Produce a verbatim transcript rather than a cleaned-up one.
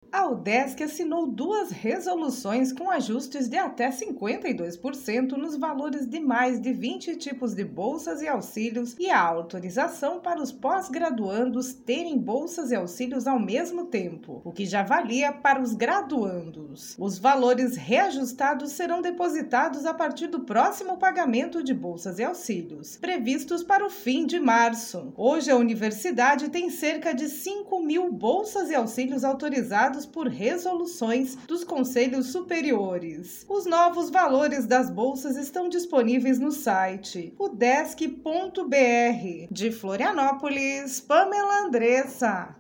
A UDESC assinou duas resoluções com ajustes de até cinquenta e dois por cento nos valores de mais de vinte tipos de bolsas e auxílios e a autorização para os pós-graduandos terem bolsas e auxílios ao mesmo tempo, o que já valia para os graduandos. Os valores reajustados serão depositados a partir do próximo pagamento de bolsas e auxílios, previstos para o fim de março. Hoje, a universidade tem cerca de cinco mil bolsas e auxílios autorizados por resoluções dos conselhos superiores. Os novos valores das bolsas estão disponíveis no site udesc ponto br. De Florianópolis, Pamela Andressa.